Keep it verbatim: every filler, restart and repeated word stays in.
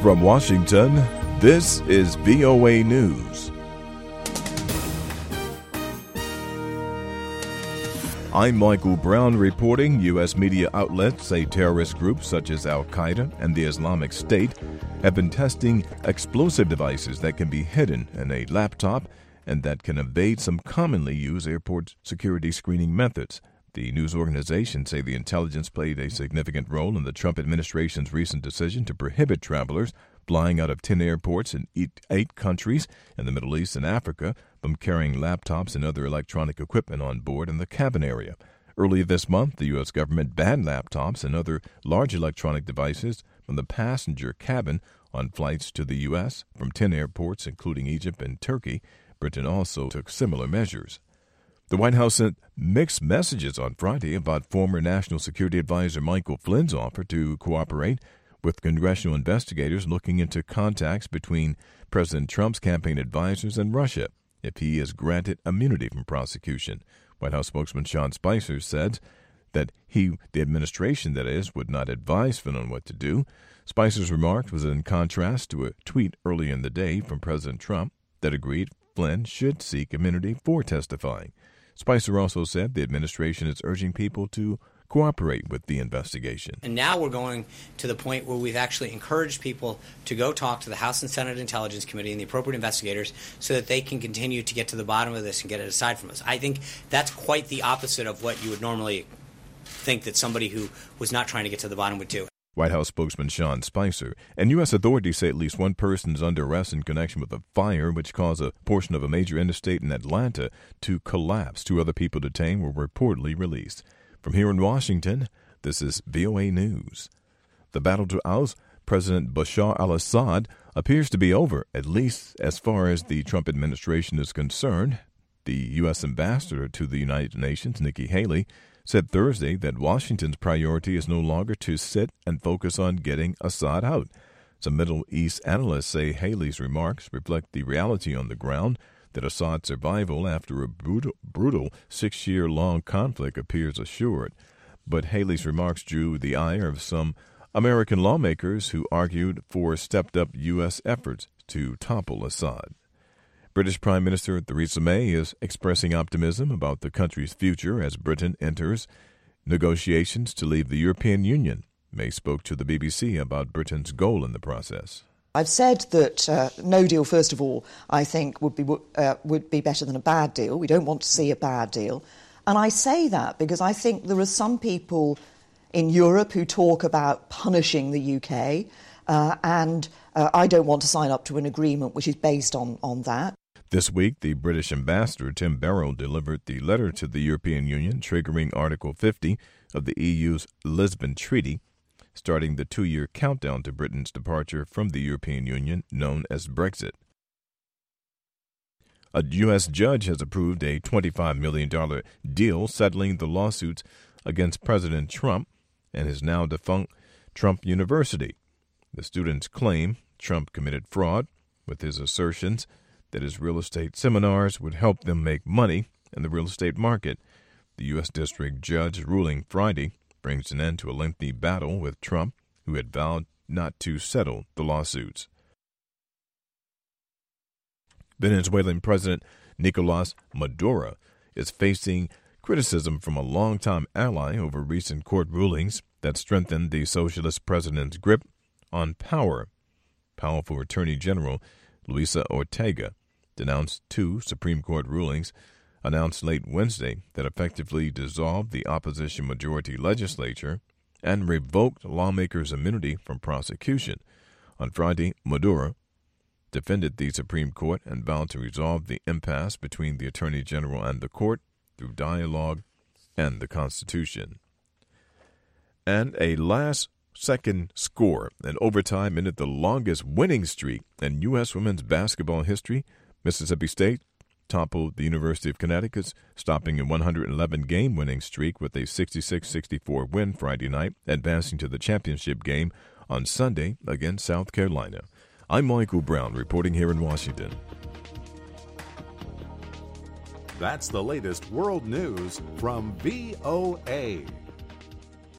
From Washington, this is V O A News. I'm Michael Brown reporting. U S media outlets say terrorist groups such as Al-Qaeda and the Islamic State have been testing explosive devices that can be hidden in a laptop and that can evade some commonly used airport security screening methods. The news organizations say the intelligence played a significant role in the Trump administration's recent decision to prohibit travelers flying out of ten airports in eight countries in the Middle East and Africa from carrying laptops and other electronic equipment on board in the cabin area. Earlier this month, the U S government banned laptops and other large electronic devices from the passenger cabin on flights to the U S from ten airports, including Egypt and Turkey. Britain also took similar measures. The White House sent mixed messages on Friday about former National Security Advisor Michael Flynn's offer to cooperate with congressional investigators looking into contacts between President Trump's campaign advisors and Russia if he is granted immunity from prosecution. White House spokesman Sean Spicer said that he, the administration that is, would not advise Flynn on what to do. Spicer's remark was in contrast to a tweet earlier in the day from President Trump that agreed Flynn should seek immunity for testifying. Spicer also said the administration is urging people to cooperate with the investigation. And now we're going to the point where we've actually encouraged people to go talk to the House and Senate Intelligence Committee and the appropriate investigators so that they can continue to get to the bottom of this and get it aside from us. I think that's quite the opposite of what you would normally think that somebody who was not trying to get to the bottom would do. White House spokesman Sean Spicer. And U S authorities say at least one person is under arrest in connection with a fire which caused a portion of a major interstate in Atlanta to collapse. Two other people detained were reportedly released. From here in Washington, this is V O A News. The battle to oust President Bashar al-Assad appears to be over, at least as far as the Trump administration is concerned. The U S ambassador to the United Nations, Nikki Haley, said Thursday that Washington's priority is no longer to sit and focus on getting Assad out. Some Middle East analysts say Haley's remarks reflect the reality on the ground that Assad's survival after a brutal, brutal six-year-long conflict appears assured. But Haley's remarks drew the ire of some American lawmakers who argued for stepped-up U S efforts to topple Assad. British Prime Minister Theresa May is expressing optimism about the country's future as Britain enters negotiations to leave the European Union. May spoke to the B B C about Britain's goal in the process. I've said that uh, no deal, first of all, I think would be uh, would be better than a bad deal. We don't want to see a bad deal. And I say that because I think there are some people in Europe who talk about punishing the U K, uh, and uh, I don't want to sign up to an agreement which is based on, on that. This week, the British ambassador, Tim Barrow, delivered the letter to the European Union triggering Article fifty of the E U's Lisbon Treaty, starting the two-year countdown to Britain's departure from the European Union, known as Brexit. A U S judge has approved a twenty-five million dollars deal settling the lawsuits against President Trump and his now-defunct Trump University. The students claim Trump committed fraud with his assertions that his real estate seminars would help them make money in the real estate market. The U S district judge ruling Friday brings an end to a lengthy battle with Trump, who had vowed not to settle the lawsuits. Venezuelan President Nicolas Maduro is facing criticism from a longtime ally over recent court rulings that strengthened the socialist president's grip on power. Powerful Attorney General Luisa Ortega denounced two Supreme Court rulings announced late Wednesday that effectively dissolved the opposition majority legislature and revoked lawmakers' immunity from prosecution. On Friday, Maduro defended the Supreme Court and vowed to resolve the impasse between the Attorney General and the court through dialogue and the Constitution. And a last-second score in overtime ended the longest winning streak in U S women's basketball history. Mississippi State toppled the University of Connecticut's stopping a one hundred eleven game winning streak with a sixty-six sixty-four win Friday night, advancing to the championship game on Sunday against South Carolina. I'm Michael Brown reporting here in Washington. That's the latest world news from V O A.